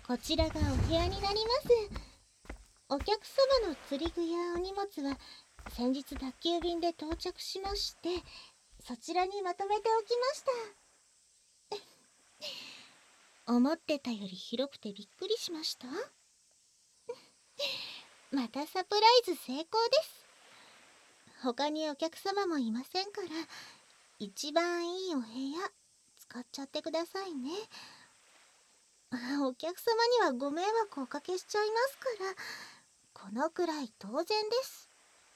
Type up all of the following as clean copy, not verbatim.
こちらがお部屋になります。お客様の釣り具やお荷物は先日宅急便で到着しまして、そちらにまとめておきました。思ってたより広くてびっくりしました。またサプライズ成功です。他にお客様もいませんから、一番いいお部屋使っちゃってくださいね。お客様にはご迷惑をおかけしちゃいますから、このくらい当然です。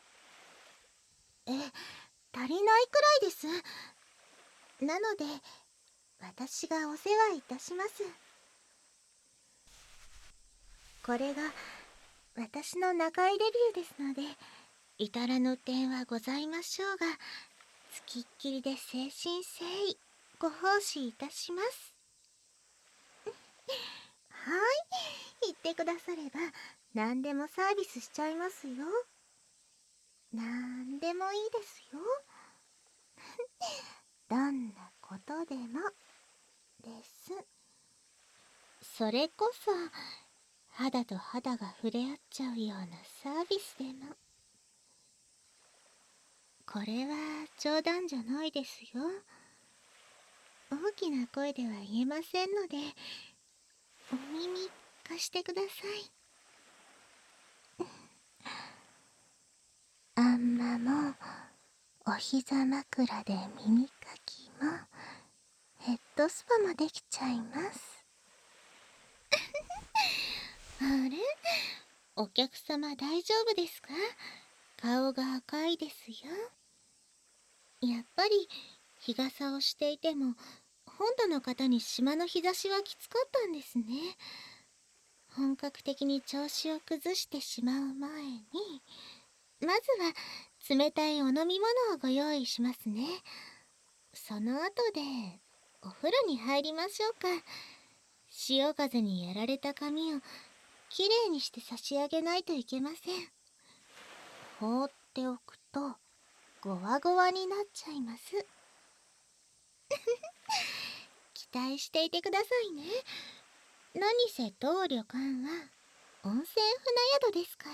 足りないくらいです。なので私がお世話いたします。これが私の中居デビューですので、至らぬ点はございましょうが、つきっきりで誠心誠意ご奉仕いたします。はい、言ってくだされば何でもサービスしちゃいますよ。なんでもいいですよ。どんなことでもです。それこそ肌と肌が触れ合っちゃうようなサービスでも。これは冗談じゃないですよ。大きな声では言えませんので、お耳貸してください。あんまもお膝枕で耳かきもヘッドスパもできちゃいます。あれ、お客様大丈夫ですか？顔が赤いですよ。やっぱり日傘をしていても本土の方に島の日差しはきつかったんですね。本格的に調子を崩してしまう前に、まずは冷たいお飲み物をご用意しますね。その後でお風呂に入りましょうか。潮風にやられた髪をきれいにして差し上げないといけません。放っておくとゴワゴワになっちゃいます。期待していてくださいね。何せ当旅館は温泉船宿ですから。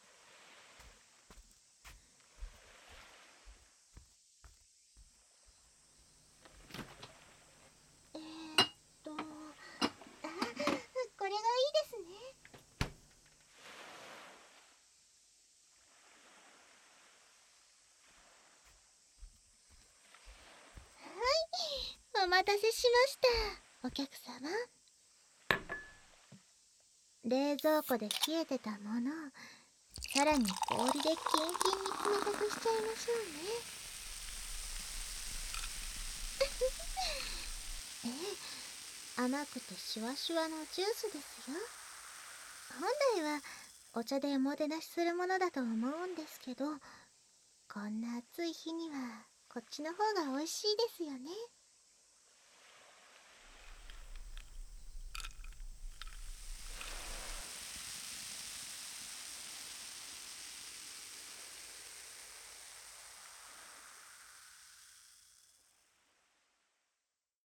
えーっとこれがいいですね。はい、お待たせしました、お客様。冷蔵庫で冷えてたものをさらに氷でキンキンに冷たくしちゃいましょうね。ええ、甘くてシュワシュワのジュースですよ。本来はお茶でおもてなしするものだと思うんですけど、こんな暑い日にはこっちの方が美味しいですよね。